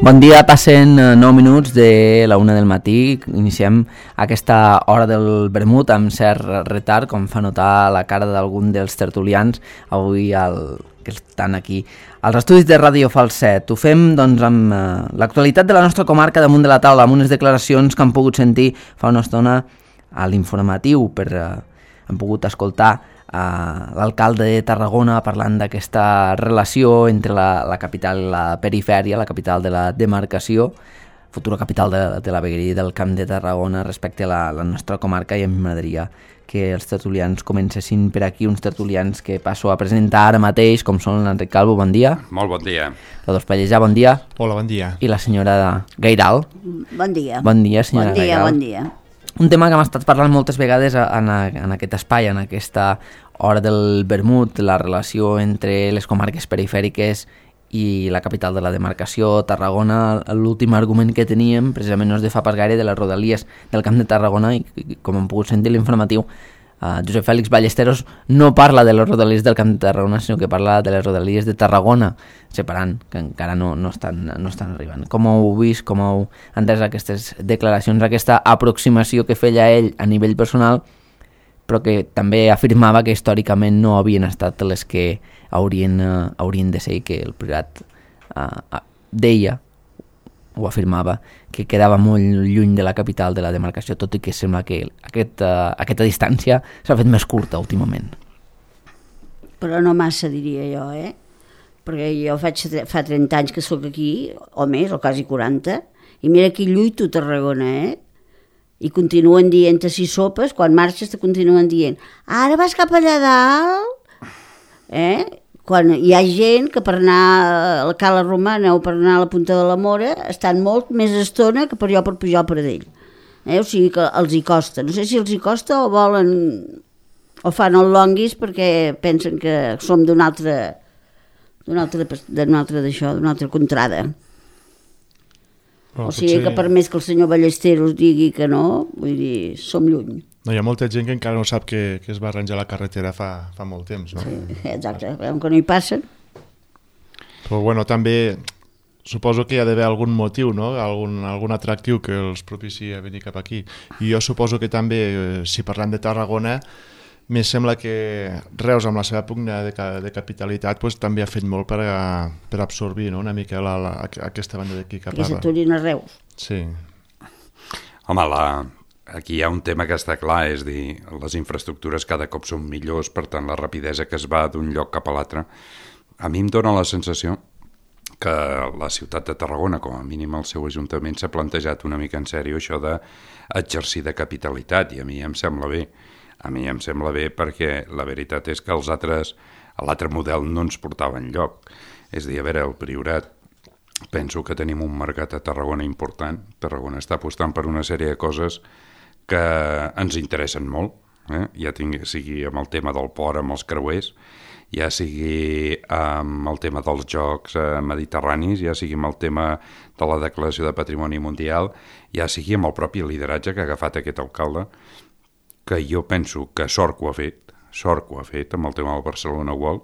Bon dia, passen 9 minuts de la 1 del matí. Iniciem aquesta hora del vermut amb cert retard, com fa notar la cara d'algun dels tertulians avui que estan aquí als estudis de Ràdio Falset. Ho fem doncs, amb l'actualitat de la nostra comarca damunt de la taula, amb unes declaracions que han pogut sentir fa una estona a l'informatiu. Han pogut escoltar l'alcalde de Tarragona parlant d'aquesta relació entre la capital i la perifèria, la capital de la demarcació, futura capital de la vegueria del Camp de Tarragona respecte a la nostra comarca, i a mi m'agradaria que els tertulians comencessin per aquí, uns tertulians que passo a presentar ara mateix, com són l'Enric Calvo, bon dia. Molt bon dia. Rodolf Pallejà, bon dia. Hola, bon dia. I la senyora Gairal. Bon dia. Bon dia, senyora Gairal. Bon dia. Un tema que hem estat parlant moltes vegades en aquest espai, en aquesta hora del vermut, la relació entre les comarques perifèriques i la capital de la demarcació, Tarragona. L'últim argument que teníem, precisament no és de fa pas gaire, de les rodalies del Camp de Tarragona, i com hem pogut sentir l'informatiu, Josep Fèlix Ballesteros no parla de les rodalies del Camp de Tarragona, sinó que parla de les rodalies de Tarragona, separant, que encara no estan arribant. Com heu vist, com heu entès aquestes declaracions, aquesta aproximació que feia ell a nivell personal, però que també afirmava que històricament no havien estat les que haurien de ser, i que el Priorat deia, o afirmava, que quedava molt lluny de la capital de la demarcació, tot i que sembla que aquesta distància s'ha fet més curta últimament. Però no massa, diria jo, perquè jo fa 30 anys que sóc aquí, o més, o quasi 40, i mira que lluito a Tarragona, i continuen dient a 6 sopes, quan marxes te continuen dient ara vas cap allà dalt, quan hi ha gent que per anar a la Cala Romana o per anar a la Punta de la Mora estan molt més estona que per pujar al Pradell, o sigui que els hi costa, no sé si els hi costa o volen o fan el longuis perquè pensen que som d'una altra contrada. O sigui que per més que el senyor Ballesteros digui que no, vull dir, som lluny. No, hi ha molta gent que encara no sap que es va arranjar la carretera fa molt temps, no? Sí, exacte, veuen que no hi passen. Però bueno, també suposo que hi ha d'haver algun motiu, no? Algun atractiu que els propici a venir cap aquí. I jo suposo que també, si parlem de Tarragona, me sembla que Reus, amb la seva pugna de capitalitat, pues, també ha fet molt per absorbir, no? Una mica aquesta banda d'aquí que parla. Que s'aturin a Reus. Sí. Home, aquí hi ha un tema que està clar, és dir, les infraestructures cada cop són millors, per tant la rapidesa que es va d'un lloc cap a l'altre. A mi em dóna la sensació que la ciutat de Tarragona, com a mínim el seu ajuntament, s'ha plantejat una mica en sèrio això d'exercir de capitalitat, i a mi em sembla bé. A mi em sembla bé perquè la veritat és que l'altre model no ens portava enlloc. És a dir, a veure, el Priorat, penso que tenim un mercat a Tarragona important. Tarragona està apostant per una sèrie de coses que ens interessen molt, ja sigui amb el tema del port, amb els creuers, ja sigui amb el tema dels jocs mediterranis, ja sigui amb el tema de la declaració de patrimoni mundial, ja sigui amb el propi lideratge que ha agafat aquest alcalde, que jo penso que sort que ho ha fet amb el tema del Barcelona World,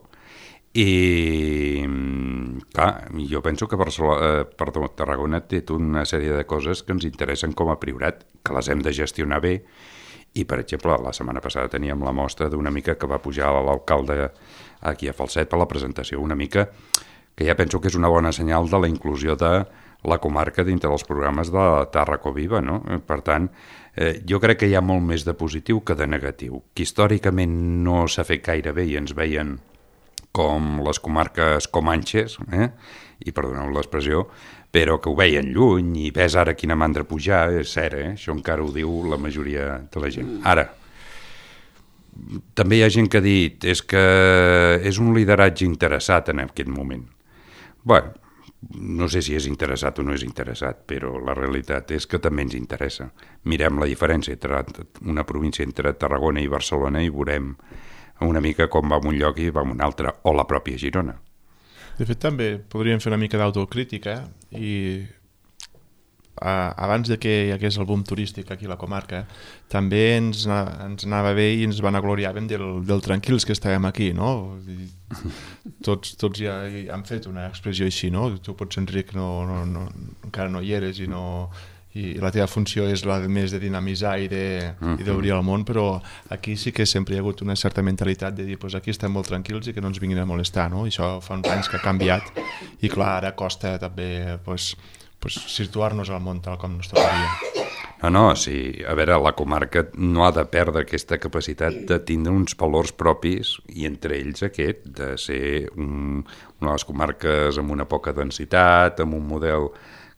i clar, jo penso que Tarragona té una sèrie de coses que ens interessen com a Priorat, que les hem de gestionar bé, i per exemple la setmana passada teníem la mostra d'una mica que va pujar l'alcalde aquí a Falset per la presentació, una mica que ja penso que és una bona senyal de la inclusió de la comarca dintre dels programes de Tàrraco Viva, no? Per tant, jo crec que hi ha molt més de positiu que de negatiu, que històricament no s'ha fet gaire bé i ens veien com les comarques comanxes, i perdoneu l'expressió, però que ho veien lluny, i ves ara quina mandra pujar, és cert, això encara ho diu la majoria de la gent. Ara, també hi ha gent que ha dit que és un lideratge interessat en aquest moment. Bueno, no sé si és interessat o no és interessat, però la realitat és que també ens interessa. Mirem la diferència entre una província entre Tarragona i Barcelona i veurem una mica com va en un lloc i va en un altre, o la pròpia Girona. De fet, també podríem fer una mica d'autocrítica i abans de que hi hagués el boom turístic aquí a la comarca, també ens anava bé i ens vanagloriàvem del tranquils que estàvem aquí, no? I tots ja han fet una expressió així, no? Tu pots, Enric, encara no hi eres i la teva funció és la més de dinamitzar i d'obrir el món, però aquí sí que sempre hi ha hagut una certa mentalitat de dir, aquí estem molt tranquils i que no ens vinguin a molestar, no? I això fa uns anys que ha canviat i clar, ara costa també situar-nos al món tal com ens tocaria. No, sí, a veure, la comarca no ha de perdre aquesta capacitat de tindre uns valors propis i entre ells aquest, de ser una de les comarques amb una poca densitat, amb un model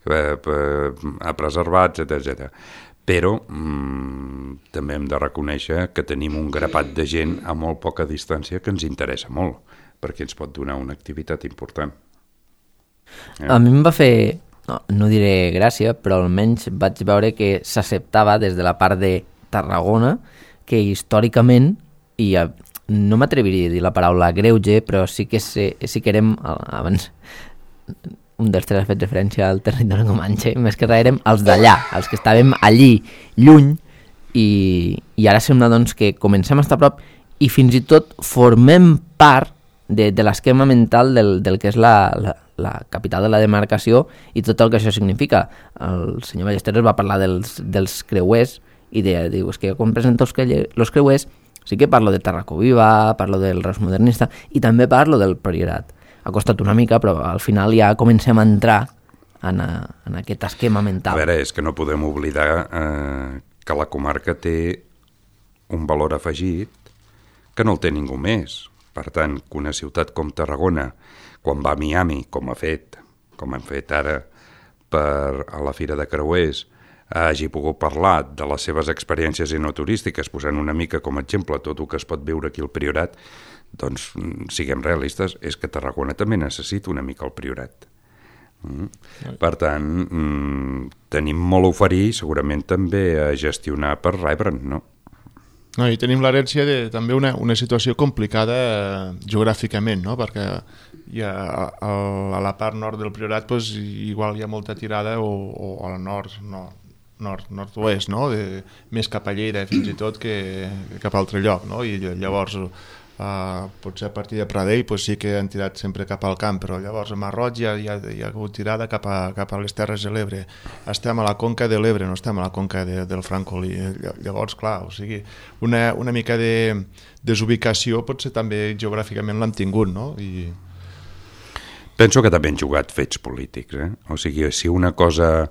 a preservar, etc. Però també hem de reconèixer que tenim un grapat de gent a molt poca distància que ens interessa molt, perquè ens pot donar una activitat important. A mi em va fer, no diré gràcia, però almenys vaig veure que s'acceptava des de la part de Tarragona que històricament, i no m'atreviria a dir la paraula greuge, però sí que érem, abans un dels tres ha fet referència al territori comanxe, més que res érem els d'allà, els que estàvem allí, lluny, i ara sembla doncs, que comencem a estar a prop i fins i tot formem part de l'esquema mental del que és la capital de la demarcació i tot el que això significa. El senyor Ballesteros va parlar dels creuers i diu, és que quan presento els creuers sí que parlo de Tarracoviva, parlo del Reus Modernista i també parlo del Priorat. Ha costat una mica, però al final ja comencem a entrar en aquest esquema mental. A veure, és que no podem oblidar que la comarca té un valor afegit que no el té ningú més. Per tant, que una ciutat com Tarragona, quan va a Miami, com hem fet ara a la Fira de Creuers, hagi pogut parlar de les seves experiències enoturístiques, posant una mica com a exemple tot el que es pot veure aquí al Priorat, doncs siguem realistes, és que Tarragona també necessita una mica el Priorat. Per tant, tenim molt a oferir, segurament també a gestionar per rebre'n, no? No, i tenim l'herència de també una situació complicada geogràficament, no? Perquè a la part nord del Priorat doncs, igual hi ha molta tirada o a la nord-oest, no? Més cap a Lleida fins i tot que cap a altre lloc, no? I llavors potser a partir de Pradell sí que han tirat sempre cap al camp, però llavors a Marroig hi ha hagut tirada cap a les Terres de l'Ebre. Estem a la conca de l'Ebre, no estem a la conca del Francolí. Llavors, clar, o sigui, una mica de desubicació potser també geogràficament l'hem tingut, no? Penso que també han jugat fets polítics, O sigui, si una cosa...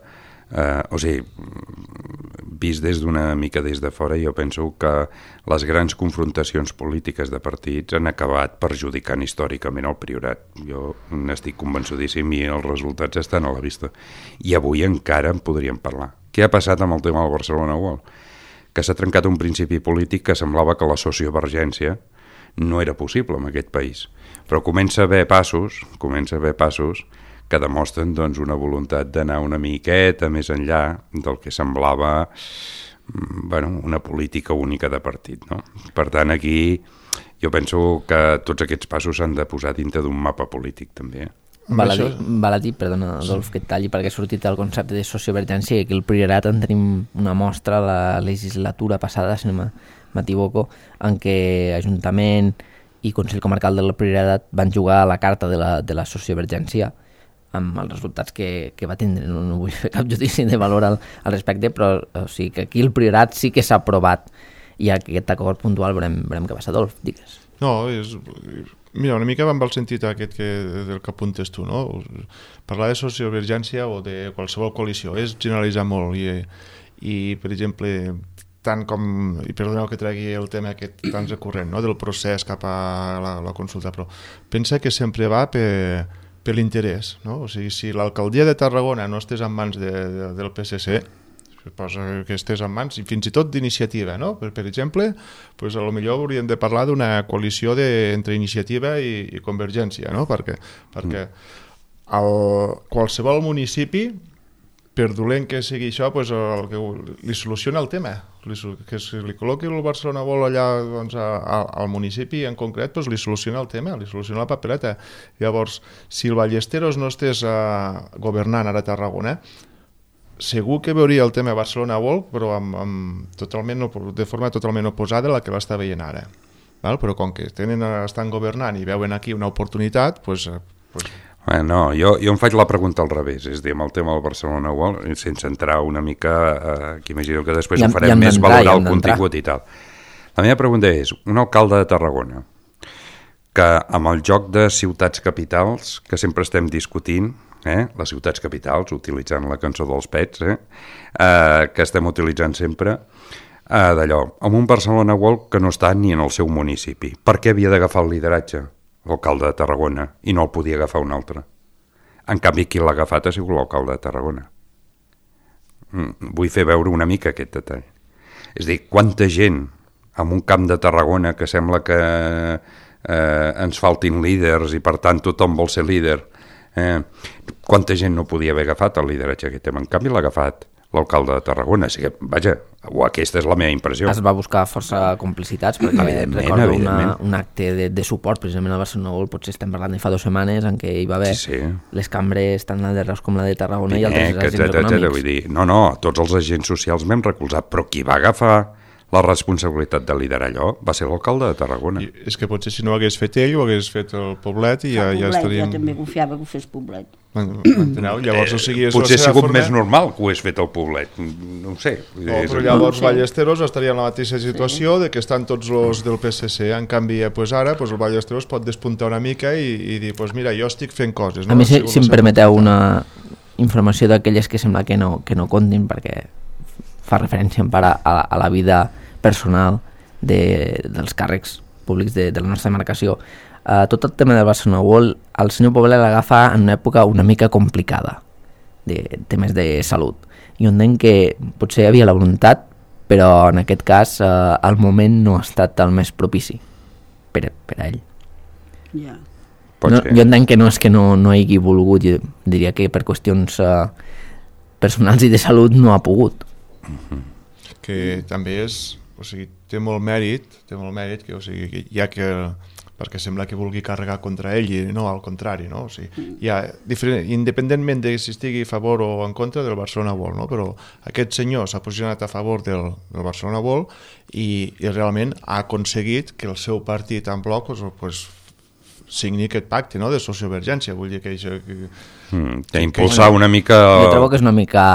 vist des de fora, jo penso que les grans confrontacions polítiques de partits han acabat perjudicant històricament el Priorat. Jo n'estic convençudíssim i els resultats estan a la vista. I avui encara en podríem parlar. Què ha passat amb el tema del Barcelona World? Que s'ha trencat un principi polític que semblava que la sociovergència no era possible en aquest país. Però comença a haver passos que demostren doncs, una voluntat d'anar una miqueta més enllà del que semblava una política única de partit, no? Per tant, aquí jo penso que tots aquests passos s'han de posar dintre d'un mapa polític, també. Val a dir, perdona, Adolf, que et talli, perquè ha sortit el concepte de sociovergència i aquí al Priorat en tenim una mostra la legislatura passada, si no m'equivoco, en què Ajuntament i Consell Comarcal del Priorat van jugar a la carta de la sociovergència amb els resultats que va tindre. No vull fer cap judici de valor al respecte, però o sigui que aquí el Priorat sí que s'ha aprovat i aquest acord puntual veurem què passa. Adolf, digues. No, mira, una mica amb el sentit aquest del que apuntes tu, no? Parlar de sociovergència o de qualsevol coalició és generalitzar molt i per exemple, tant com, i perdoneu que tregui el tema aquest tan recurrent, no? Del procés cap a la consulta, però pensa que sempre va per l'interès, no? O sigui, si l'alcaldia de Tarragona no estés en mans del PSC, suposa que estés en mans, i fins i tot d'iniciativa, no? Per exemple, pues a lo millor hauríem de parlar d'una coalició entre iniciativa i convergència, no? Perquè qualsevol municipi, per dolent que sigui això, pues, li soluciona el tema. Que si li col·loqui el Barcelona World allà doncs, al municipi en concret, pues, li soluciona el tema, li soluciona la papereta. Llavors, si el Ballesteros no estés governant ara a Tarragona, segur que veuria el tema Barcelona World, però de forma totalment oposada a la que l'està veient ara. Val? Però com que estan governant i veuen aquí una oportunitat, doncs... No, jo em faig la pregunta al revés, és a dir, amb el tema del Barcelona World, sense entrar una mica, que imagino que després ho farem més valorar el contingut i tal. La meva pregunta és, un alcalde de Tarragona, que amb el joc de ciutats capitals, que sempre estem discutint, les ciutats capitals, utilitzant la cançó dels Pets, que estem utilitzant sempre, d'allò, amb un Barcelona World que no està ni en el seu municipi. Per què havia d'agafar el lideratge l'alcalde de Tarragona i no el podia agafar un altre? En canvi, qui l'ha agafat ha sigut l'alcalde de Tarragona. Vull fer veure una mica aquest detall. És a dir, quanta gent en un camp de Tarragona que sembla que ens faltin líders i per tant tothom vol ser líder, quanta gent no podia haver agafat el lideratge aquest tema? En canvi l'ha agafat l'alcalde de Tarragona. O sigui, vaja, aquesta és la meva impressió. Es va buscar força complicitats, perquè recordo un acte de suport precisament a Barcelona World, potser estem parlant de fa 2 setmanes, en què hi va haver les cambres tant la de Reus com la de Tarragona i altres agents econòmics. Vull dir, no, tots els agents socials m'hem recolzat, però qui va agafar la responsabilitat de liderar allò va ser l'alcalde de Tarragona. I és que potser si no ho hagués fet ell, ho hagués fet el Poblet i ja estaríem... Jo també confiava que ho fes Poblet. Enteneu? Llavors, o sigui, potser ha sigut més normal que ho hagués fet el Poblet, no ho sé. Però llavors Ballesteros estaria en la mateixa situació de que estan tots els del PSC, en canvi ara el Ballesteros pot despuntar una mica i dir, mira, jo estic fent coses. A mi, si em permeteu una informació d'aquelles que sembla que no comptin, perquè fa referència en part a la vida personal dels càrrecs públics de la nostra demarcació. Tot el tema del Barcelona World, el senyor Poblet l'agafa en una època una mica complicada de temes de salut. I on entenc que potser hi havia la voluntat, però en aquest cas el moment no ha estat el més propici per a ell. Ja. Jo entenc que no és que no hagi volgut, jo diria que per qüestions personals i de salut no ha pogut. Que també és, o sigui, té molt mèrit que, o sigui, ja que perquè sembla que vulgui carregar contra ell i no, al contrari, no? O sigui, independentment de si estigui a favor o en contra del Barcelona World, no? Però aquest senyor s'ha posicionat a favor del Barcelona World i realment ha aconseguit que el seu partit en bloc signi aquest pacte, no?, de sociovergència. Vull dir que això... Impulsar una mica... Jo trobo que és una mica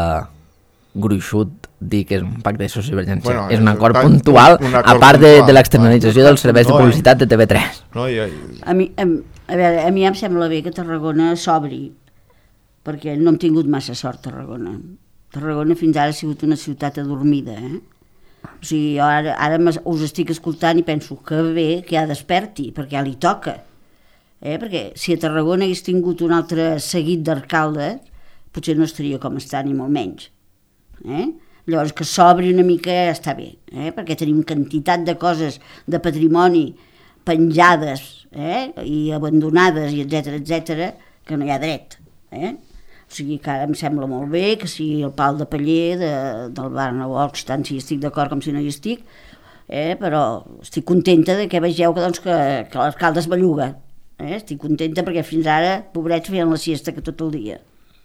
gruixut dir que és un pacte de sociovergència. És un acord puntual, a part de l'externalització dels serveis de publicitat de TV3. A mi em sembla bé que Tarragona s'obri, perquè no hem tingut massa sort a Tarragona. Tarragona fins ara ha sigut una ciutat adormida, O sigui, jo ara us estic escoltant i penso que bé que ja desperti, perquè ja li toca. Perquè si a Tarragona hagués tingut un altre seguit d'alcaldes, potser no estaria com està, ni molt menys. Llavors que s'obri una mica està bé, perquè tenim quantitat de coses de patrimoni penjades i abandonades i etcètera, que no hi ha dret. O sigui que ara em sembla molt bé que sigui el pal de paller del Barcelona World, tant si estic d'acord com si no hi estic, però estic contenta de que vegeu que l'alcalde es belluga. Estic contenta perquè fins ara, pobrets, feien la siesta que tot el dia.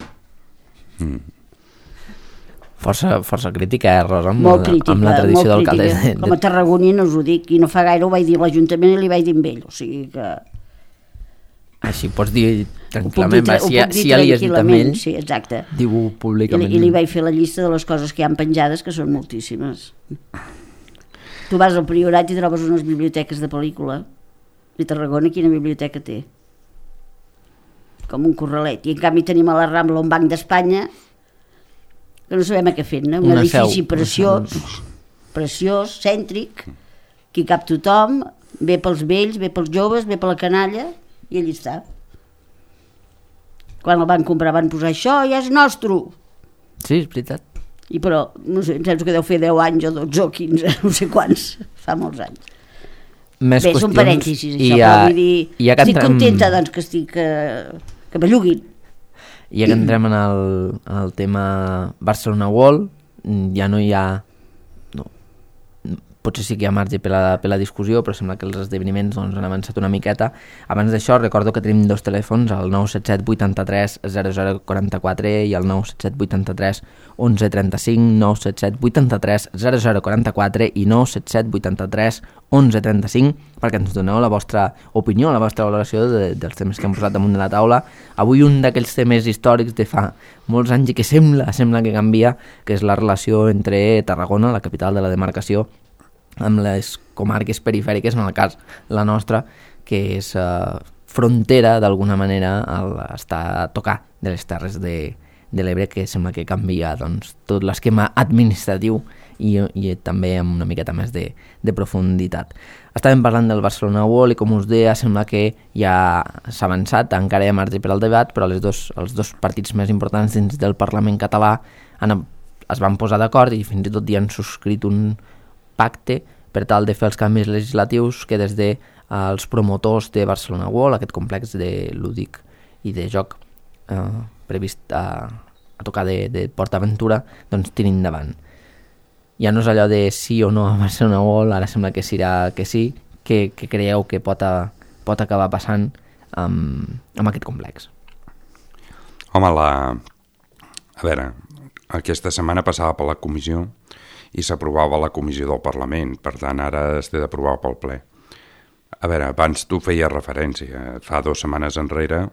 Força crítica, Rosa, amb la tradició d'alcaldes. Com a tarragonina us ho dic, i no fa gaire ho vaig dir a l'Ajuntament i li vaig dir amb ell, o sigui que... Així pots dir tranquil·lament, si ja li has dit amb ell, sí, exacte. Diu-ho públicament. I li vaig fer la llista de les coses que hi ha penjades, que són moltíssimes. Tu vas al Priorat i trobes unes biblioteques de pel·lícula, i Tarragona quina biblioteca té? Com un corralet. I en canvi tenim a la Rambla un Banc d'Espanya que no sabem a què fer, no? Un edifici preciós, cèntric, que hi cap tothom, ve pels vells, ve pels joves, ve per la canalla, i allí està. Quan el van comprar van posar això, ja és nostre. Sí, és veritat. I però, no sé, em sembla que deu fer 10 anys o 12 o 15, no sé quants, fa molts anys. Més bé, són parèntesis, això, però vull dir, estic contenta doncs, que belluguin. I ja que entrem en el tema Barcelona World, ja no hi ha... potser sí que hi ha marge per la discussió, però sembla que els esdeveniments doncs, han avançat una miqueta. Abans d'això, recordo que tenim dos telèfons, el 977 83 0044 i el 977 83 1135, 977 83 0044 i 977 83 1135, perquè ens doneu la vostra opinió, la vostra valoració dels temes que hem posat damunt de la taula. Avui un d'aquells temes històrics de fa molts anys i que sembla que canvia, que és la relació entre Tarragona, la capital de la demarcació, amb les comarques perifèriques, en el cas la nostra, que és frontera d'alguna manera està a tocar de les Terres de l'Ebre, que sembla que canvia doncs, tot l'esquema administratiu i també amb una miqueta més de profunditat. Estàvem parlant del Barcelona World i, com us deia, sembla que ja s'ha avançat, encara hi ha marge per al debat, però els dos partits més importants dins del Parlament català es van posar d'acord i fins i tot ja han subscrit un pacte per tal de fer els canvis legislatius que des dels promotors de Barcelona World, aquest complex de lúdic i de joc previst a tocar de PortAventura, doncs tirin endavant. Ja no és allò de sí o no a Barcelona World, ara sembla que serà que sí, que creieu que pot acabar passant amb aquest complex. Home, a veure, aquesta setmana passava per la comissió i s'aprovava a la comissió del Parlament, per tant ara es té d'aprovar pel ple. A veure, abans tu feies referència, fa 2 setmanes enrere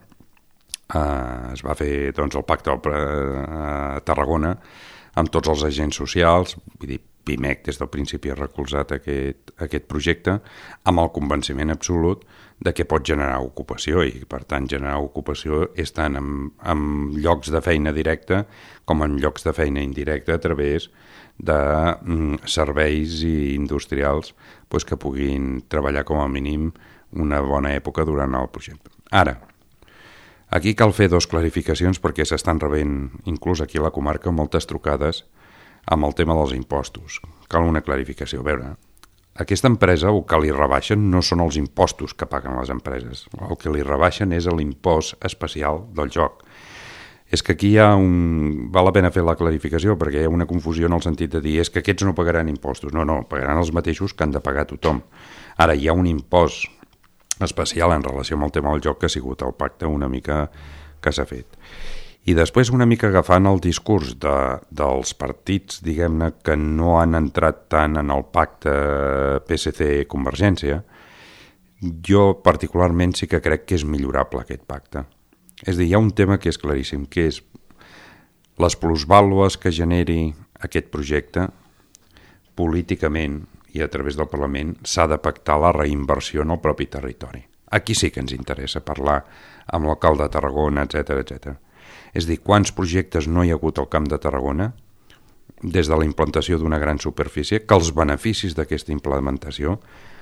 es va fer doncs, el pacte a Tarragona amb tots els agents socials, vull dir, PIMEC des del principi ha recolzat aquest projecte amb el convenciment absolut de que pot generar ocupació i, per tant, generar ocupació és tant en llocs de feina directa com en llocs de feina indirecta a través de serveis i industrials doncs, que puguin treballar com a mínim una bona època durant el projecte. Ara, aquí cal fer 2 clarificacions perquè s'estan rebent, inclús aquí a la comarca, moltes trucades amb el tema dels impostos. Cal una clarificació. A veure, aquesta empresa el que li rebaixen no són els impostos que paguen les empreses. El que li rebaixen és l'impost especial del joc. És que aquí val la pena fer la clarificació perquè hi ha una confusió en el sentit de dir és que aquests no pagaran impostos. No, pagaran els mateixos que han de pagar tothom. Ara, hi ha un impost especial en relació amb el tema del joc que ha sigut el pacte una mica que s'ha fet. I després una mica agafant el discurs dels partits, diguem-ne, que no han entrat tant en el pacte PSC-Convergència, jo particularment sí que crec que és millorable aquest pacte. És a dir, hi ha un tema que és claríssim, que és les plusvàlues que generi aquest projecte políticament i a través del Parlament s'ha de pactar la reinversió en el propi territori. Aquí sí que ens interessa parlar amb l'alcalde de Tarragona, etc. És a dir, quants projectes no hi ha hagut al Camp de Tarragona des de la implantació d'una gran superfície que els beneficis d'aquesta implementació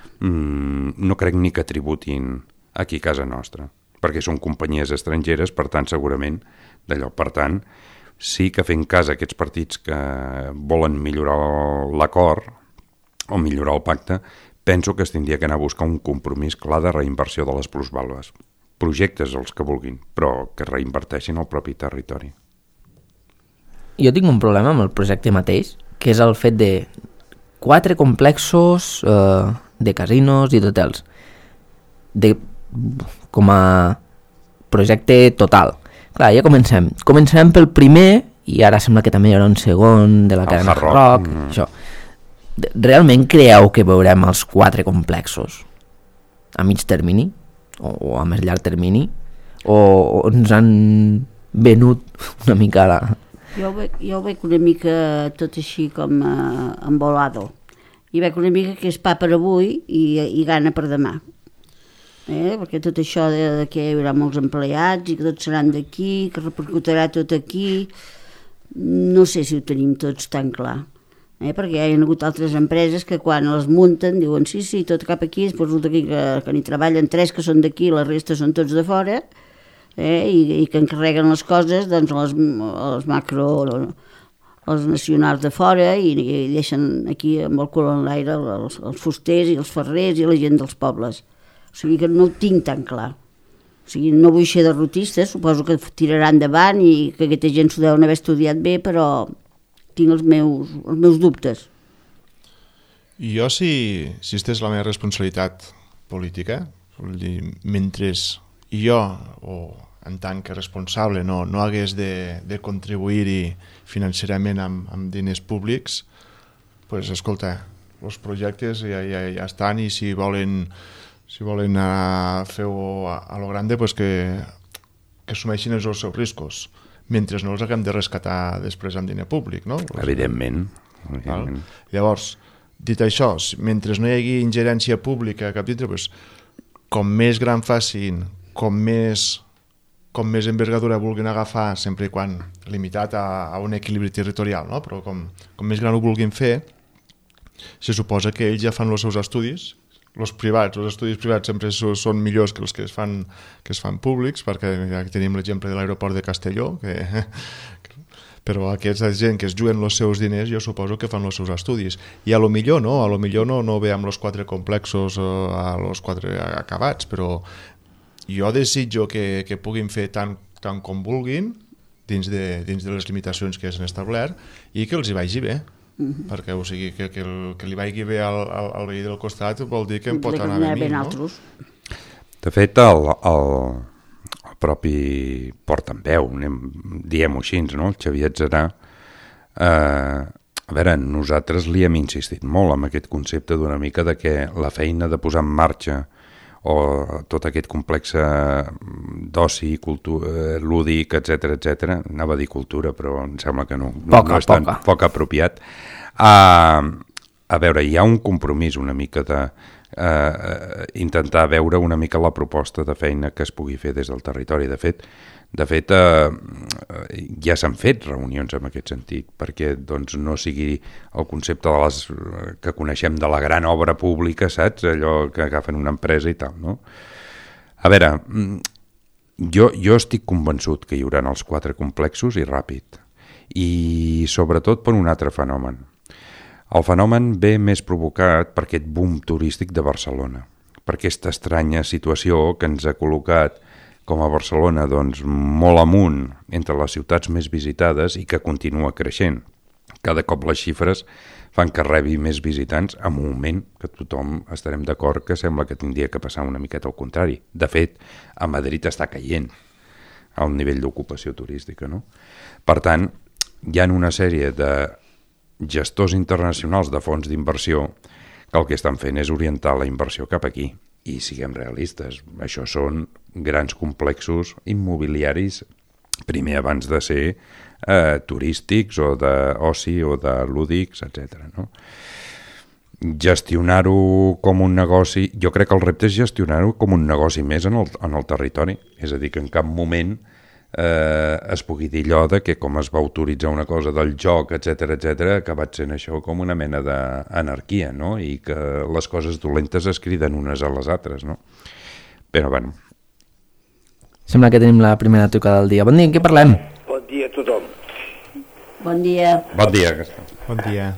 no crec ni que tributin aquí a casa nostra, perquè són companyies estrangeres, per tant, segurament d'allò. Per tant, sí que fent cas a aquests partits que volen millorar l'acord o millorar el pacte, penso que es tindria que anar a buscar un compromís clar de reinversió de les plusvàlues. Projectes els que vulguin, però que reinverteixin el propi territori. Jo tinc un problema amb el projecte mateix, que és el fet de 4 complexos de casinos i d'hotels com a projecte total. Clar, ja comencem. Comencem pel primer i ara sembla que també hi haurà un segon de la cadena Hard Rock. Això. Realment creieu que veurem els 4 complexos a mig termini o a més llarg termini o ens han venut una mica la... Jo ho veig una mica tot així com embolado i veig una mica que és pa per avui i gana per demà, perquè tot això de que hi haurà molts empleats i que tots seran d'aquí, que repercutirà tot aquí, no sé si ho tenim tots tan clar. Perquè hi ha hagut altres empreses que quan les munten diuen sí, tot cap aquí, després resulta que n'hi treballen 3 que són d'aquí, la resta són tots de fora, i que encarreguen les coses doncs els macro, els nacionals de fora i deixen aquí amb el cul en l'aire els fusters i els ferrers i la gent dels pobles. O sigui que no ho tinc tan clar. O sigui, no vull ser derrotista, suposo que tirarà endavant i que aquesta gent s'ho deuen haver estudiat bé, però tinc els meus dubtes. Jo, si estés la meva responsabilitat política, vol dir, mentre jo, o en tant que responsable, no hagués de contribuir-hi financerament amb diners públics, pues, escolta, els projectes ja estan, i si volen fer-ho a lo grande, pues que assumeixin els seus riscos, mentre no els haguem de rescatar després amb diner públic, no? Evidentment. Llavors, dit això, mentre no hi hagi ingerència pública a cap dintre, pues, com més gran facin, com més envergadura vulguin agafar, sempre i quan limitat a un equilibri territorial, no? Però com més gran ho vulguin fer, se suposa que ells ja fan els seus estudis. Els estudis privats sempre són millors que els que es fan públics, perquè ja tenim l'exemple de l'aeroport de Castelló, però aquesta gent que es juguen els seus diners, jo suposo que fan els seus estudis. I a lo millor no ve amb els 4 complexos a los 4 acabats, però jo desitjo que puguin fer tant com vulguin dins de les limitacions que s'han establert, i que els hi vagi bé. Perquè, o sigui, que li vagi bé al veí del costat vol dir que em pot anar bé a mi, no? De fet, el propi portaveu, diem-ho així, no? El Xavier Atzarà, a veure, nosaltres li hem insistit molt amb aquest concepte d'una mica de que la feina de posar en marxa o tot aquest complex d'oci, lúdic, etc. Anava a dir cultura, però em sembla que no és tan poc apropiat. A veure, hi ha un compromís una mica de intentar veure una mica la proposta de feina que es pugui fer des del territori. De fet, ja s'han fet reunions en aquest sentit, perquè doncs, no sigui el concepte de les que coneixem de la gran obra pública, saps? Allò que agafen una empresa i tal, no? A veure, jo estic convençut que hi haurà els 4 complexos i ràpid, i sobretot per un altre fenomen. El fenomen ve més provocat per aquest boom turístic de Barcelona, per aquesta estranya situació que ens ha col·locat com a Barcelona doncs, molt amunt entre les ciutats més visitades i que continua creixent. Cada cop les xifres fan que rebi més visitants en un moment que tothom estarem d'acord que sembla que tindria que passar una miqueta al contrari. De fet, a Madrid està caient el nivell d'ocupació turística, no? Per tant, hi ha una sèrie de gestors internacionals de fons d'inversió que el que estan fent és orientar la inversió cap aquí. I siguem realistes, això són grans complexos immobiliaris, primer abans de ser turístics o d'oci o de lúdics, etc. No? Gestionar-ho com un negoci, jo crec que el repte és gestionar-ho com un negoci més en el territori, és a dir, que en cap moment es pugui dir allò de que com es va autoritzar una cosa del joc, etc, ha acabat sent això com una mena d'anarquia, no? I que les coses dolentes es criden unes a les altres, no? Però, bueno. Sembla que tenim la primera trucada del dia. Bon dia, en què parlem? Bon dia a tothom. Bon dia. Bon dia, Gaspar. Bon dia.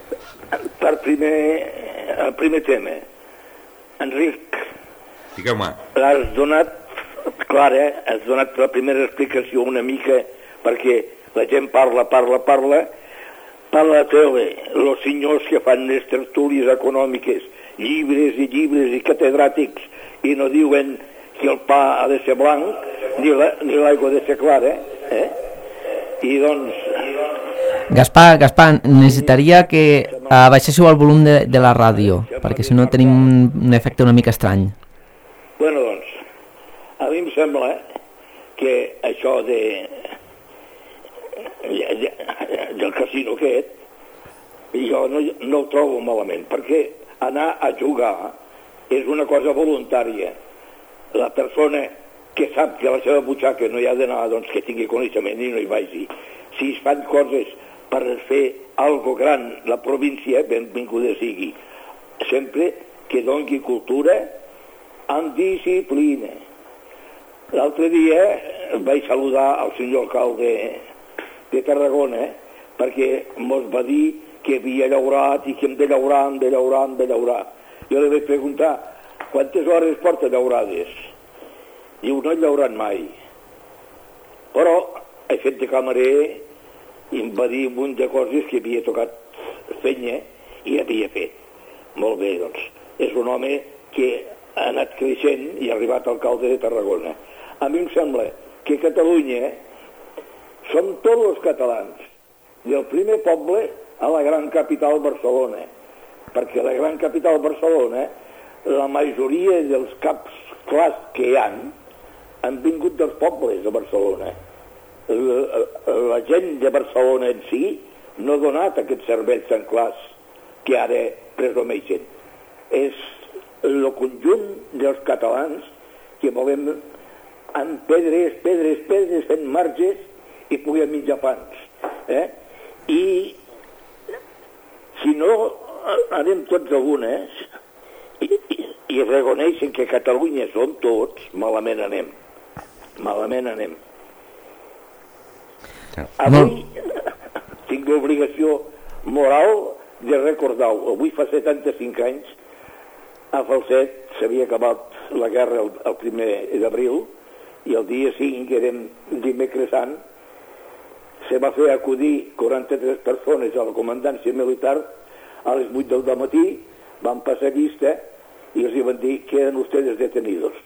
El primer tema. Enric, digueu-me. l'has donat clara, has donat la primera explicació una mica, perquè la gent parla a la tele, els senyors que fan les tertúlies econòmiques, llibres i catedràtics, i no diuen que el pa ha de ser blanc, ni l'aigua ha de ser clara, I doncs... Gaspar, necessitaria que baixéssiu el volum de la ràdio, perquè si no tenim un efecte una mica estrany. Bueno, doncs, a mi em sembla que això del casino aquest, jo no ho trobo malament, perquè anar a jugar és una cosa voluntària. La persona que sap que a la seva butxaca no hi ha d'anar, doncs que tingui coneixement i no hi vagi. Si es fan coses per fer algo gran, la província, benvinguda sigui. Sempre que doni cultura amb disciplina. L'altre dia vaig saludar al senyor alcalde de Tarragona perquè mos va dir que havia llaurat i que hem de llaurar. Jo li vaig preguntar quantes hores porta llaurades. Diu, no he llaurat mai. Però he fet de camarer i em va dir un munt de coses que havia tocat fenya i havia fet. Molt bé, doncs. És un home que ha anat creixent i ha arribat alcalde de Tarragona. A mi em sembla que Catalunya som tots els catalans, del primer poble a la gran capital Barcelona, perquè la gran capital Barcelona, la majoria dels caps clars que hi han vingut dels pobles de Barcelona. La gent de Barcelona en si no ha donat aquests cervells tan clars que ara presumeixen. És el conjunt dels catalans que volem amb pedres, fent marges i puguem menjar pans. I si no anem tots a unes i reconeixen que Catalunya som tots, malament anem. Avui tinc l'obligació moral de recordar-ho. Avui fa 75 anys, a Falset s'havia acabat la guerra el 1 d'abril i el dia 5, que érem dimecres sant, se va fer acudir 43 persones a la comandància militar a les 8 del matí, van passar llista i els van dir que eren ustedes detenidos.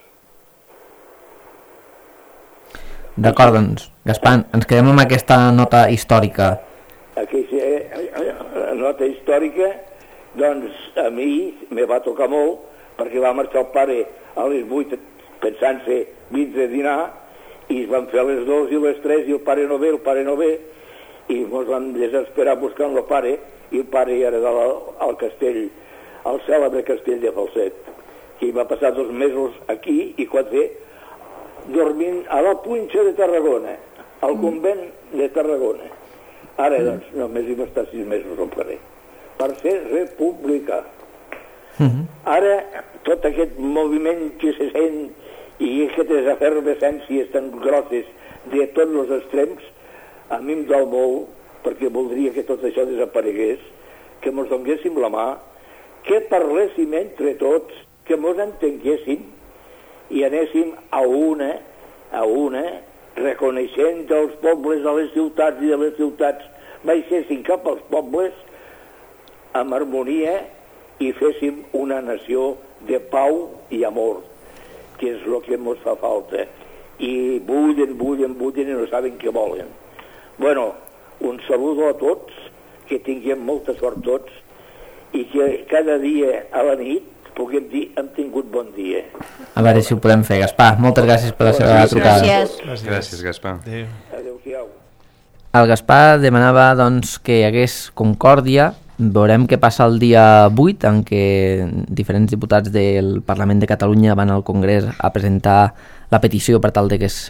D'acord, doncs, Gaspar, ens quedem amb aquesta nota històrica. Aquesta nota històrica, doncs, a mi me va tocar molt, perquè va marxar el pare a les 8 pensant-se vindre a dinar, i es van fer a les 2 i les 3 i el pare no ve, i ens vam desesperar buscant el pare, i el pare era al castell, al cèlebre castell de Falset, que hi va passar 2 mesos aquí i 4 dormint a la punxa de Tarragona, al convent de Tarragona. Ara, doncs, només hi va estar 6 mesos al carrer, per ser republicà. Ara, tot aquest moviment que se sent i aquestes efervescències tan grosses de tots els extrems, a mi em dol molt, perquè voldria que tot això desaparegués, que mos donguéssim la mà, que parléssim entre tots, que mos entenguéssim i anéssim a una, reconeixent els pobles de les ciutats i de les ciutats baixéssim cap als pobles amb harmonia i féssim una nació de pau i amor, que és el que ens fa falta. I bullen i no saben què volen. Bueno, un saludo a tots, que tinguem molta sort tots i que cada dia a la nit puguem dir hem tingut bon dia. A veure si ho podem fer, Gaspar. Moltes gràcies per la seva trucada. Gràcies, Gaspar. Adéu-siau. El Gaspar demanava doncs, que hi hagués concòrdia. Veurem què passa el dia 8, en què diferents diputats del Parlament de Catalunya van al Congrés a presentar la petició per tal de que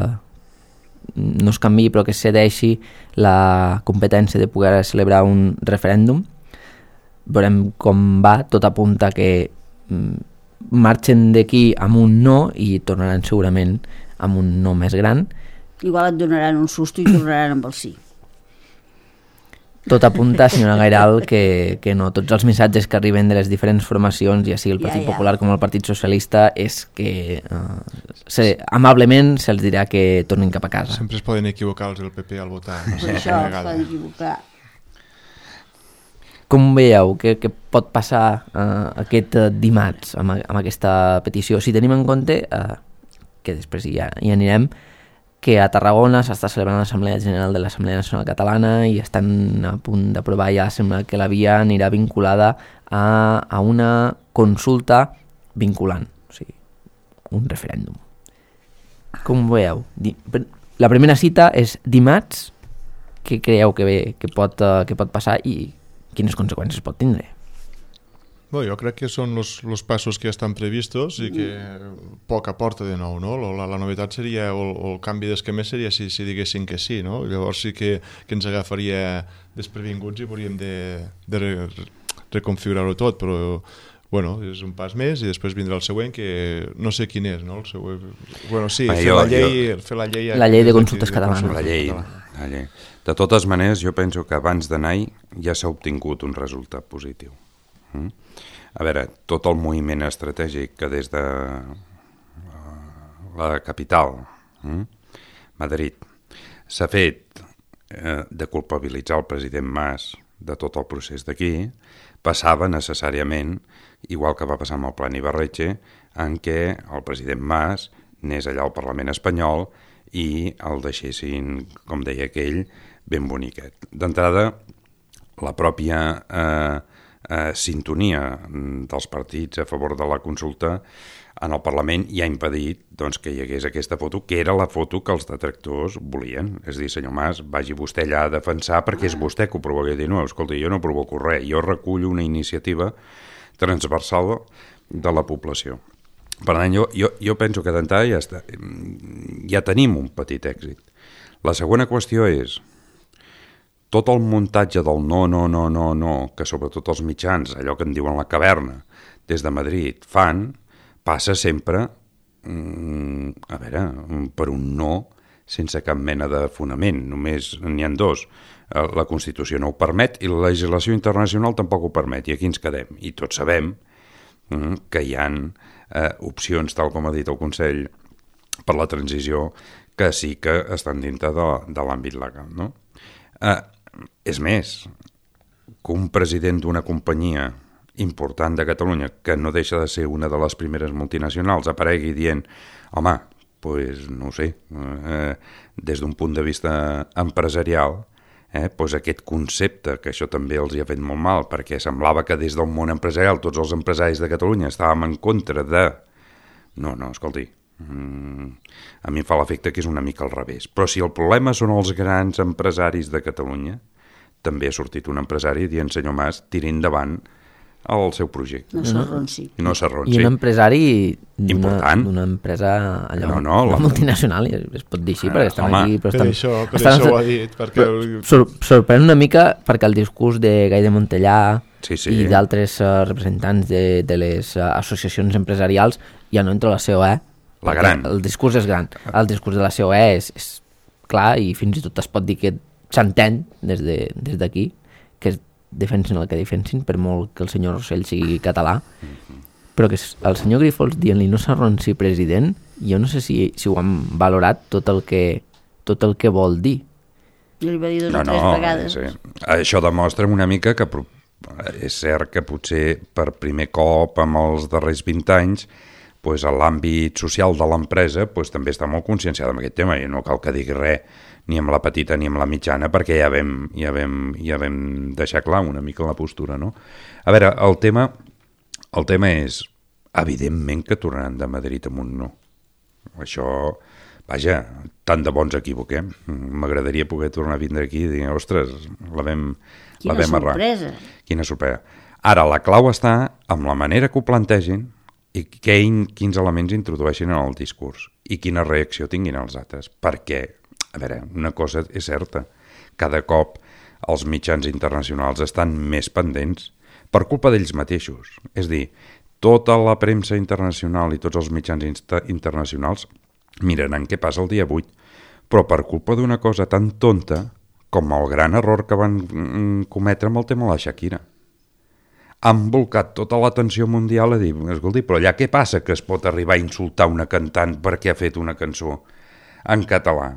no es canviï, però que es cedeixi la competència de poder celebrar un referèndum. Veurem com va. Tot apunta que marxen d'aquí amb un no i tornaran segurament amb un no més gran. Igual et donaran un susto i tornaran amb el sí. Tot apunta, senyora Gairal, que no. Tots els missatges que arriben de les diferents formacions, ja sigui el Partit Popular com el Partit Socialista, és que amablement se'ls dirà que tornin cap a casa. Sempre es poden equivocar els del PP al votar. No sé, això es poden equivocar. Com veieu? Què pot passar aquest dimarts amb aquesta petició? Si tenim en compte, que després ja anirem, que a Tarragona s'està celebrant l'Assemblea General de l'Assemblea Nacional Catalana i estan a punt d'aprovar, ja sembla que la via anirà vinculada a una consulta vinculant, o sigui, un referèndum. Com ho veieu? La primera cita és dimarts. Què creieu que pot passar i quines conseqüències pot tindre? Bueno, jo crec que són els passos que ja estan previstos i que poc aporta de nou, no? La novetat seria, o el canvi d'esquema seria si diguessin que sí, no? Llavors sí que ens agafaria desprevinguts i hauríem de reconfigurar-ho tot, però bueno, és un pas més i després vindrà el següent, que no sé quin és, no? El següent... Bueno, sí, fer la llei... La llei de consultes catalanes. La llei. De totes maneres, jo penso que abans d'anar ja s'ha obtingut un resultat positiu. A veure, tot el moviment estratègic que des de la capital, Madrid, s'ha fet de culpabilitzar el president Mas de tot el procés d'aquí, passava necessàriament, igual que va passar amb el Plan Ibarretxe, en què el president Mas anés allà al Parlament espanyol i el deixessin, com deia aquell, ben boniquet. D'entrada, la pròpia sintonia dels partits a favor de la consulta en el Parlament ja ha impedit doncs, que hi hagués aquesta foto, que era la foto que els detractors volien. És a dir, senyor Mas, vagi vostè allà a defensar perquè és vostè que ho provoca. I dir, no, escolta, jo no provoco res, jo recullo una iniciativa transversal de la població. Per tant, jo penso que d'entrada ja tenim un petit èxit. La segona qüestió és tot el muntatge del no, que sobretot els mitjans, allò que en diuen la caverna, des de Madrid fan, passa sempre per un no sense cap mena de fonament. Només n'hi ha dos. La Constitució no ho permet i la legislació internacional tampoc ho permet. I aquí ens quedem. I tots sabem que hi ha opcions, tal com ha dit el Consell per la transició, que sí que estan dintre de l'àmbit legal. No? És més, que un president d'una companyia important de Catalunya, que no deixa de ser una de les primeres multinacionals, aparegui dient, home, doncs no ho sé, des d'un punt de vista empresarial, doncs aquest concepte, que això també els hi ha fet molt mal, perquè semblava que des del món empresarial tots els empresaris de Catalunya estàvem en contra de... No, escolti, a mi em fa l'efecte que és una mica al revés. Però si el problema són els grans empresaris de Catalunya, també ha sortit un empresari dient, senyor Mas, tiri endavant el seu projecte. No s'arronsi. I un empresari d'una empresa allò, una multinacional, es pot dir així, perquè estan aquí... Per això ho ha dit. Sorprèn una mica perquè el discurs de Gai de Montellà i d'altres representants de les associacions empresarials ja no entra la COE. La gran. El discurs és gran. El discurs de la COE és clar i fins i tot es pot dir que s'entén des d'aquí, que defensin el que defensin, per molt que el senyor Rossell sigui català, però que el senyor Grifols dient-li no s'arronsi president, jo no sé si ho han valorat tot el que vol dir. Jo li va dir 2 o 3 vegades. Sí. Això demostra una mica que és cert que potser per primer cop en els darrers 20 anys l'àmbit social de l'empresa també està molt conscienciada amb aquest tema i no cal que digui res ni amb la petita ni amb la mitjana perquè ja vam deixar clar una mica la postura, no? A veure, el tema és evidentment que tornaran de Madrid amb un no. Això, vaja, tant de bons equivoquem. M'agradaria poder tornar a vindre aquí i dir, ostres, la vam errar. Quina sorpresa. Ara, la clau està amb la manera que ho plantegin i quins elements introdueixin en el discurs i quina reacció tinguin els altres. Perquè, a veure, una cosa és certa, cada cop els mitjans internacionals estan més pendents per culpa d'ells mateixos. És dir, tota la premsa internacional i tots els mitjans internacionals miraran què passa el dia 8, però per culpa d'una cosa tan tonta com el gran error que van cometre amb el tema de la Shakira. Han volcat tota l'atenció mundial a dir, escolti, però allà què passa que es pot arribar a insultar una cantant perquè ha fet una cançó en català?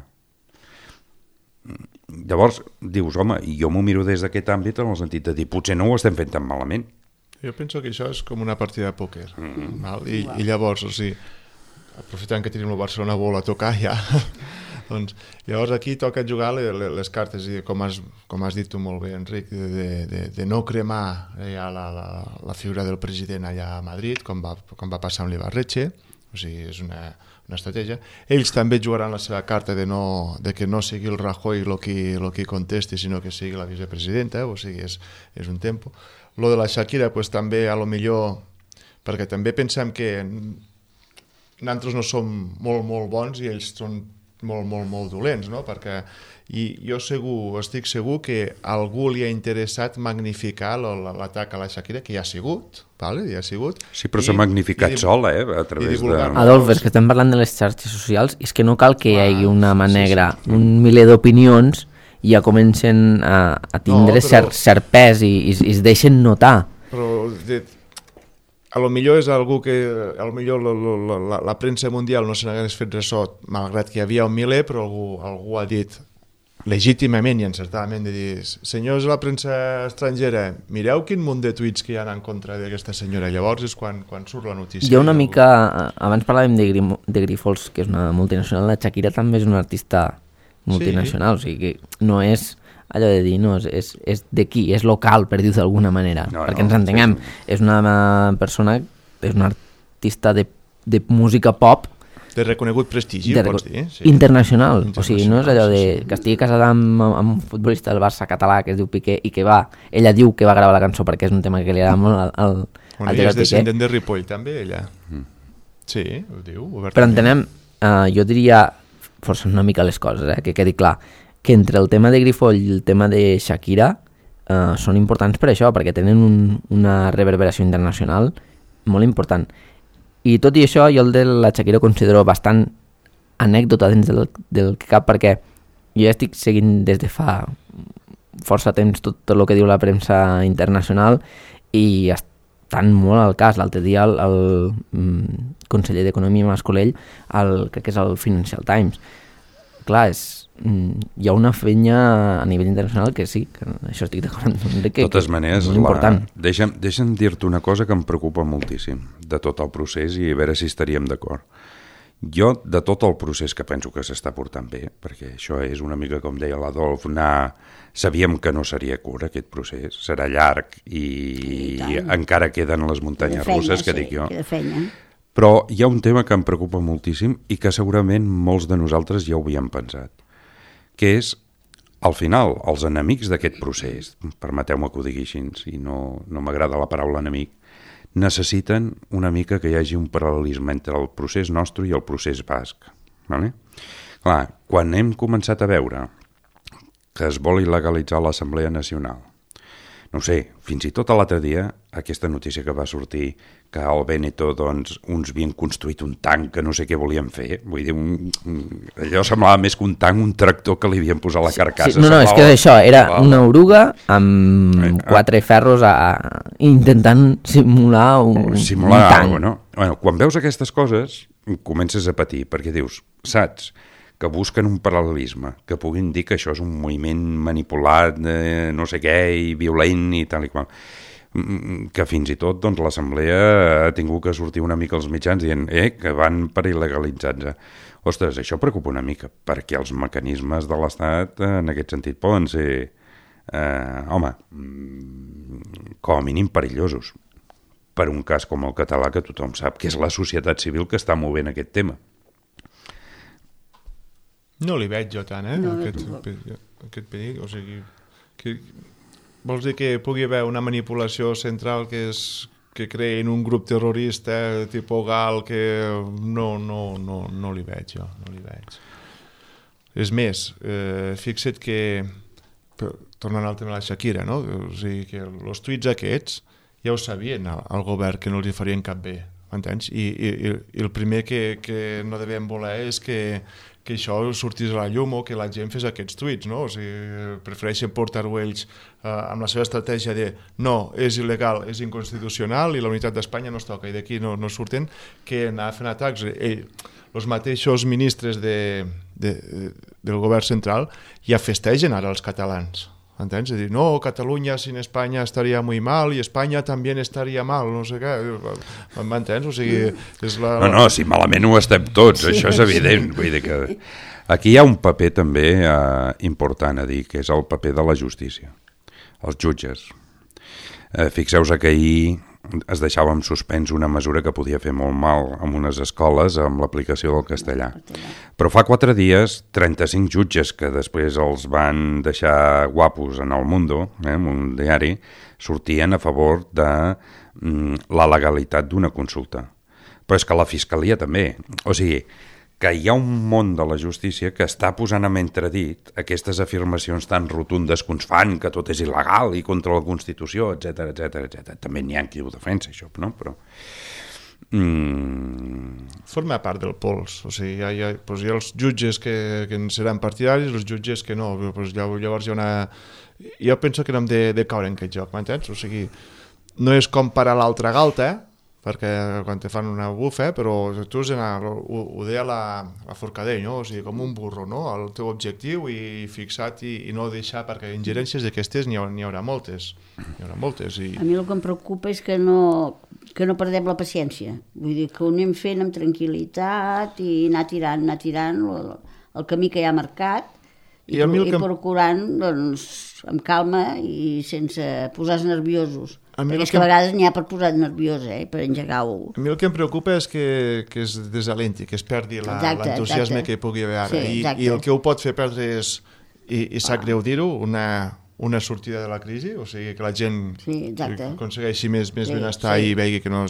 Llavors dius, home, i jo m'ho miro des d'aquest àmbit en el sentit de dir, potser no ho estem fent tan malament. Jo penso que això és com una partida de pòquer. I llavors, o sigui, aprofitant que tenim el Barcelona vol a tocar ja, doncs llavors aquí toca jugar les cartes i com has dit tu molt bé, Enric, de no cremar ja la figura del president allà a Madrid, com va passar amb l'Ibarretxe, o sigui, és una estratègia. Ells també jugaran la seva carta de que no sigui el Rajoy el que contesti, sinó que sigui la vicepresidenta, o sigui, és un tempo. Lo de la Shakira, pues, també a lo millor, perquè també pensem que nosaltres no som molt, molt bons i ells són molt, molt, molt dolents, no? Perquè jo estic segur que algú li ha interessat magnificar l'atac a la Shakira, que ja ha sigut, vale? Ja ha sigut. Sí, però s'ha magnificat sola, a través de... Adolf, és que estem parlant de les xarxes socials i és que no cal que hi hagi una mà negra, un miler d'opinions i ja comencen a tindre cert pes i es deixen notar. Però a lo millor és algú que a lo millor la premsa mundial no se n'hagués fet ressò malgrat que hi havia un miler, però algú ha dit legítimament i encertadament de dir, senyors de la premsa estrangera, mireu quin munt de tuits que hi ha en contra d'aquesta senyora. Llavors és quan surt la notícia. Hi ha una mica... Abans parlàvem de Grifols, que és una multinacional. La Shakira també és una artista multinacional, o sigui que no és allò de dir, no, és d'aquí, és local, per dir-ho d'alguna manera, perquè ens entenguem. És una persona, és una artista de música pop, de reconegut prestigi, pots dir. Sí. Internacional. O sigui, no és allò de que estigui casada amb un futbolista del Barça català que es diu Piqué i que ella diu que va gravar la cançó perquè és un tema que li agrada molt al ella és descendent de Ripoll també, ella. Sí, ho diu obertament. Però entenem, jo diria, forçant una mica les coses, que quedi clar, que entre el tema de Grifoll i el tema de Shakira són importants per això, perquè tenen una reverberació internacional molt important. I tot i això, jo el de la Shakira considero bastant anècdota dins del cap, perquè jo ja estic seguint des de fa força temps tot el que diu la premsa internacional i estan molt al cas. L'altre dia el conseller d'Economia, Mas Colell, crec que és el Financial Times. Clar, hi ha una fenya a nivell internacional que sí, que això estic d'acord. De totes maneres, deixa'm dir-te una cosa que em preocupa moltíssim de tot el procés i a veure si estaríem d'acord. Jo, de tot el procés que penso que s'està portant bé, perquè això és una mica com deia l'Adolf, sabíem que no seria curt aquest procés, serà llarg i encara queden les muntanyes russes, que dic jo. Però hi ha un tema que em preocupa moltíssim i que segurament molts de nosaltres ja ho havíem pensat, que és, al final, els enemics d'aquest procés, permeteu-me que ho digui així, i no m'agrada la paraula enemic, necessiten una mica que hi hagi un paral·lelisme entre el procés nostre i el procés basc. Vale? Clar, quan hem començat a veure que es vol il·legalitzar l'Assemblea Nacional, no sé, fins i tot l'altre dia, aquesta notícia que va sortir, que al Véneto, doncs, uns havien construït un tanc que no sé què volien fer. Vull dir, allò semblava més que un tanc, un tractor que li havien posat a la carcassa. Sí, no, és que això, era una oruga amb 4 ferros intentant simular un tanc. No? Bueno, quan veus aquestes coses, comences a patir, perquè dius, saps, que busquen un paral·lelisme, que puguin dir que això és un moviment manipulat, no sé què, i violent i tal i qual, que fins i tot doncs, l'Assemblea ha tingut que sortir una mica als mitjans dient que van per il·legalitzar-se. Ostres, això preocupa una mica, perquè els mecanismes de l'Estat en aquest sentit poden ser, com a mínim perillosos, per un cas com el català que tothom sap que és la societat civil que està movent aquest tema. No li veig jo tant, aquest perill. O sigui, vols dir que pugui haver una manipulació central que creïn un grup terrorista tipus GAL que no li veig jo, no li veig. És més, fixa't que, tornant al tema de la Shakira, no? O sigui, que els tuits aquests ja ho sabien al govern que no els hi farien cap bé, m'entens? I el primer que no devem voler és que això sortís a la llum o que la gent fes aquests tuits, no? O sigui, prefereixen portar-ho ells amb la seva estratègia de no, és il·legal, és inconstitucional i la unitat d'Espanya no es toca i d'aquí no surten, que anar fent atacs. Els mateixos ministres del govern central ja festegen ara els catalans. ¿Entens? És dir, no, Catalunya sin Espanya estaria muy mal i Espanya també estaria mal, no sé què. M'entens? O sigui, és la... No, si malament ho estem tots, sí, això és evident. Vull dir que aquí hi ha un paper també important a dir, que és el paper de la justícia, els jutges. Fixeu-vos que ahir es deixava en suspens una mesura que podia fer molt mal en unes escoles amb l'aplicació del castellà. Però fa 4 dies, 35 jutges que després els van deixar guapos en el Mundo, en un diari, sortien a favor de la legalitat d'una consulta. Però és que la Fiscalia també. O sigui, que hi ha un món de la justícia que està posant en entredit aquestes afirmacions tan rotundes que ens fan, que tot és il·legal i contra la Constitució, etc etc. També n'hi ha qui ho defensa, això, no? Però... Forma part del pols. O sigui, hi ha els jutges que en seran partidaris, els jutges que no. Llavors hi ha una... Jo penso que no hem de caure en aquest joc, m'entens? O sigui, no és com parar l'altra galta, perquè quan te fan una bufa, però tu ho deia la Forcadell, no? O sigui, com un burro, no? El teu objectiu i fixat i no deixar, perquè ingerències d'aquestes n'hi haurà moltes. A mi el que em preocupa és que no perdem la paciència. Vull dir que ho anem fent amb tranquil·litat i anar tirant el camí que hi ha marcat i procurant, doncs, amb calma i sense posar-se nerviosos. Perquè és que a vegades n'hi ha per posar nerviós, per engegar-ho. A mi el que em preocupa és que es desalenti, que es perdi l'entusiasme que hi pugui haver ara. I el que ho pot fer perdre és, i sap greu dir-ho, una sortida de la crisi, o sigui, que la gent aconsegueixi més benestar i vegi que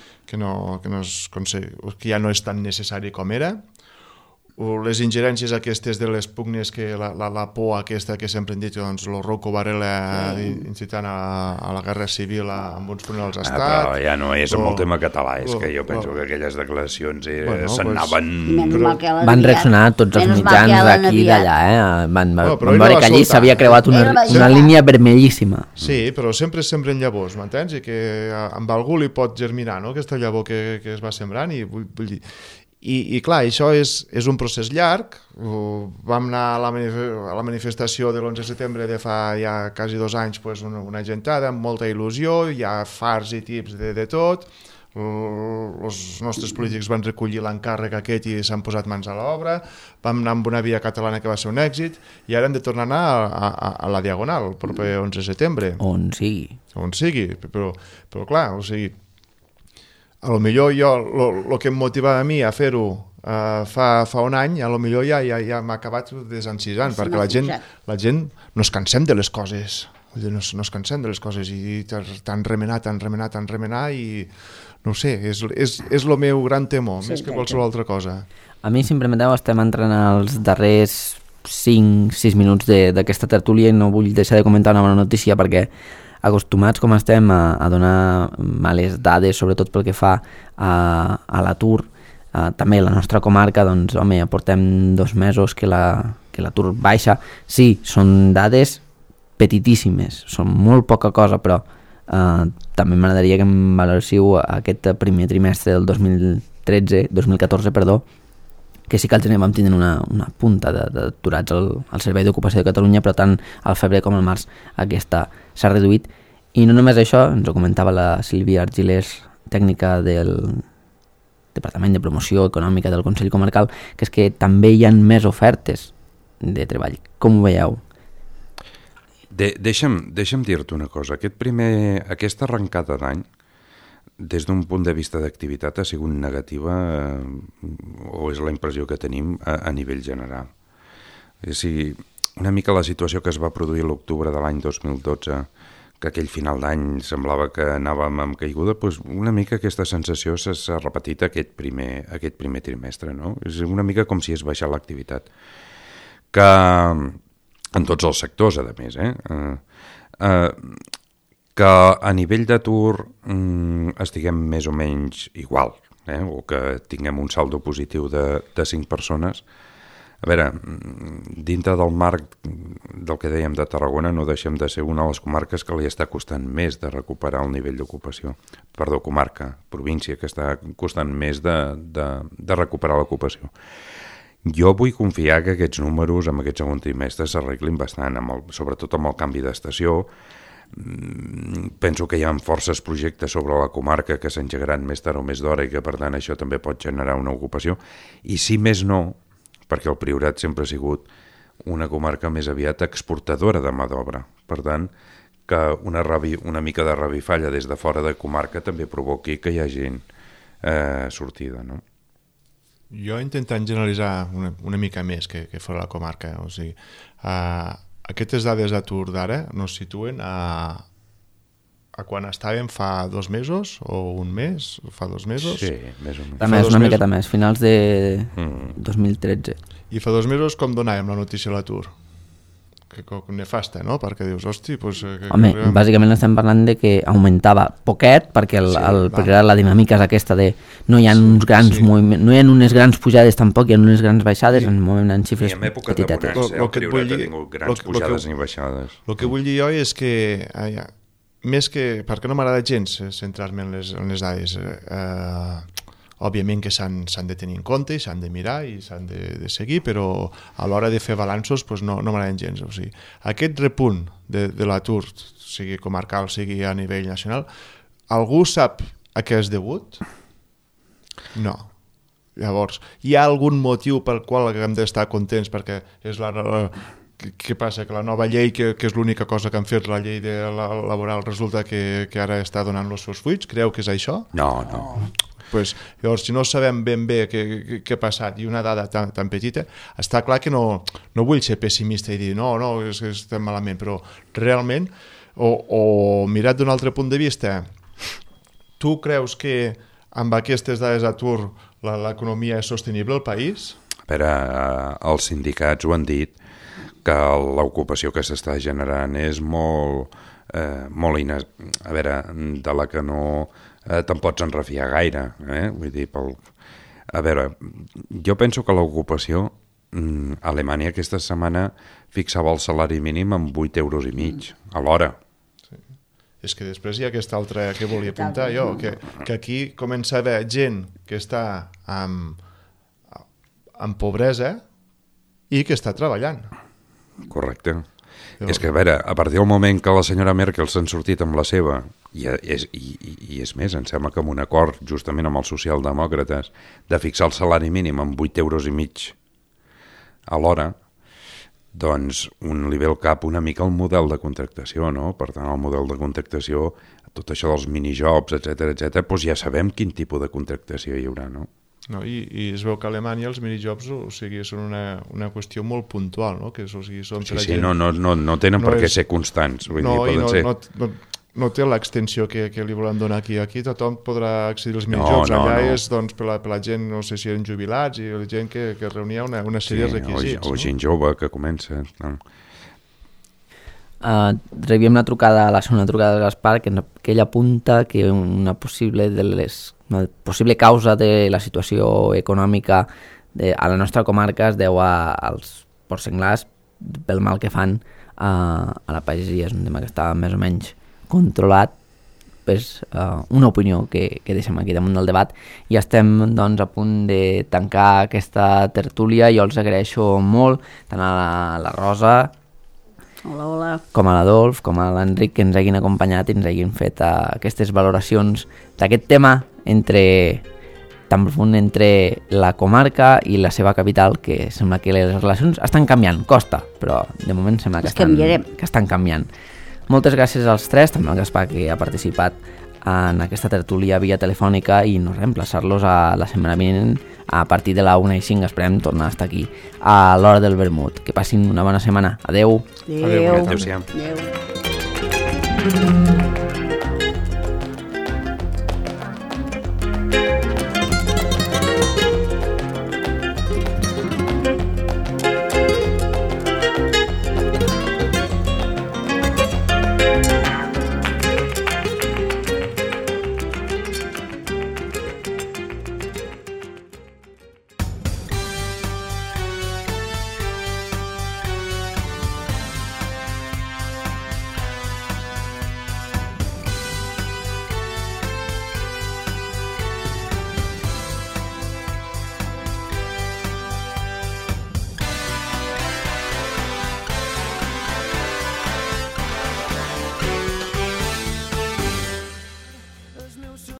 ja no és tan necessari com era. O les ingerències aquestes de les pugnes, que la por aquesta que sempre hem dit, doncs el Rocco Varela incitant a la guerra civil amb uns funerals d'estat. Però ja no és amb el tema català, és que jo penso que aquelles declaracions se'n anaven... Van reaccionar tots els mitjans d'aquí i d'allà, van veure que allí s'havia creuat una línia vermellíssima. Sí, però sempre es sembren llavors, m'entens? I que amb algú li pot germinar, no?, aquesta llavor que es va sembrant, i vull dir... I clar, això és un procés llarg. Vam anar a la manifestació de l'11 de setembre de fa ja quasi 2 anys, una gentada amb molta il·lusió, hi ha farts i tips de tot. Els nostres polítics van recollir l'encàrrec aquest i s'han posat mans a l'obra. Vam anar amb una via catalana que va ser un èxit i ara hem de tornar a anar a la Diagonal el proper 11 de setembre. On sigui, però clar, o sigui, a lo millor jo, el que em motivava a mi a fer-ho fa un any, a lo millor ja m'ha acabat desencisant, perquè la gent no es cansem de les coses, no es cansem de les coses, i t'han remenat i no ho sé, és el meu gran temor, més que qualsevol altra cosa. A mi, si em permeteu, estem entrant als darrers 5-6 minuts d'aquesta tertúlia i no vull deixar de comentar una bona notícia, perquè acostumats com estem a donar males dades, sobretot pel que fa a l'atur, també la nostra comarca, doncs, home, ja portem 2 mesos que l'atur baixa. Sí, són dades petitíssimes, són molt poca cosa, però també m'agradaria que em valoréssiu aquest primer trimestre del 2014, que sí que el gener vam tindre una punta d'aturats al Servei d'Ocupació de Catalunya, però tant al febrer com al març aquesta s'ha reduït. I no només això, ens ho comentava la Sílvia Argilés, tècnica del Departament de Promoció Econòmica del Consell Comarcal, que és que també hi ha més ofertes de treball. Com ho veieu? Deixa'm dir-te una cosa. Aquesta arrencada d'any, des d'un punt de vista d'activitat, ha sigut negativa, o és la impressió que tenim a nivell general. És a dir, una mica la situació que es va produir l'octubre de l'any 2012, que aquell final d'any semblava que anàvem amb caiguda, doncs una mica aquesta sensació s'ha repetit aquest primer trimestre, no? És una mica com si es baixat l'activitat. Que en tots els sectors, a més, que a nivell d'atur estiguem més o menys igual, o que tinguem un saldo positiu de 5 persones. A veure, dintre del marc del que dèiem de Tarragona, no deixem de ser una de les comarques que li està costant més de recuperar el nivell d'ocupació. Perdó, comarca, província, que està costant més de recuperar l'ocupació. Jo vull confiar que aquests números amb aquest segon trimestre s'arreglin bastant, sobretot amb el canvi d'estació. Penso que hi ha forces projectes sobre la comarca que s'engegaran més tard o més d'hora i que per tant això també pot generar una ocupació, i si més no, perquè el Priorat sempre ha sigut una comarca més aviat exportadora de mà d'obra, per tant que una mica de revifalla des de fora de comarca també provoqui que hi ha gent sortida, no? Jo intentant generalitzar una mica més que fora la comarca, o sigui, aquestes dades d'atur d'ara no es situen a quan estàvem fa 2 mesos o un mes, fa 2 mesos? Sí, més o menys. També és una miqueta més, finals de 2013. I fa 2 mesos com donàvem la notícia a l'atur? Que nefasta, no? Perquè dius, hosti... Home, bàsicament estem parlant de que augmentava poquet, perquè la dinàmica és aquesta de no hi ha uns grans moviments, no hi ha unes grans pujades tampoc, hi ha unes grans baixades, en xifres petitetes. I en època de bonança el Priorat ha tingut grans pujades i baixades. El que vull dir jo és que més que... perquè no m'agrada gens centrar-me en les dades. Òbviament que s'han de tenir en compte i s'han de mirar i s'han de seguir, però a l'hora de fer balanços no m'agraden gens. O sigui, aquest repunt de l'atur, sigui comarcal, sigui a nivell nacional, algú sap a què és degut? No. Llavors, hi ha algun motiu pel qual hem d'estar contents perquè és què passa? Que la nova llei, que és l'única cosa que han fet, la llei laboral, resulta que ara està donant els seus fruits? Creu que és això? No. Pues, llavors, si no sabem ben bé què ha passat i una dada tan petita, està clar que no vull ser pessimista i dir no, és que estem malament, però realment, o mirat d'un altre punt de vista, tu creus que amb aquestes dades d'atur l'economia és sostenible al país? A veure, els sindicats ho han dit, que l'ocupació que s'està generant és molt a veure, de la que no te'n pots enrefiar gaire, vull dir, a veure, jo penso que l'ocupació a Alemanya aquesta setmana fixava el salari mínim en 8,5 euros a l'hora. Sí. És que després hi ha aquesta altra que volia apuntar jo, que aquí comença a haver gent que està en pobresa i que està treballant. Correcte. És que, a veure, a partir del moment que la senyora Merkel s'han sortit amb la seva, i és més, em sembla que amb un acord justament amb els socialdemòcrates de fixar el salari mínim en 8,5 euros a l'hora, doncs li ve al cap una mica el model de contractació, no? Per tant, el model de contractació, tot això dels minijobs, etc., doncs ja sabem quin tipus de contractació hi haurà, no? No, i es veu que a Alemanya els minijobs són una qüestió molt puntual, no? Que, són sí, no tenen per què ser constants. Vull dir, poden no té l'extensió que li volen donar aquí. Aquí tothom podrà accedir als minijobs. Allà és per la gent, no sé si eren jubilats, i la gent que reunia una sèrie de requisits. O gent jove que comença. No? Rebíem la segona trucada de Gaspar, que ell apunta que una possible causa de la situació econòmica a la nostra comarca es deu als porcs senglars pel mal que fan a la pagesia. És un tema que està més o menys controlat. És una opinió que deixem aquí damunt del debat i estem doncs, a punt de tancar aquesta tertúlia. Jo els agraeixo molt tant a la Rosa Hola. com a l'Adolf, com a l'Enric, que ens hagin acompanyat i ens hagin fet aquestes valoracions d'aquest tema tan profund entre la comarca i la seva capital, que sembla que les relacions estan canviant, costa, però de moment sembla que estan canviant. Moltes gràcies als tres, també al Gaspar, que ha participat en aquesta tertúlia via telefònica, i no reemplaçar-los a la setmana vinent a partir de la 1:05. Esperem tornar a estar aquí a l'hora del vermut. Que passin una bona setmana. Adeu. Adeu. Adéu. Adeu.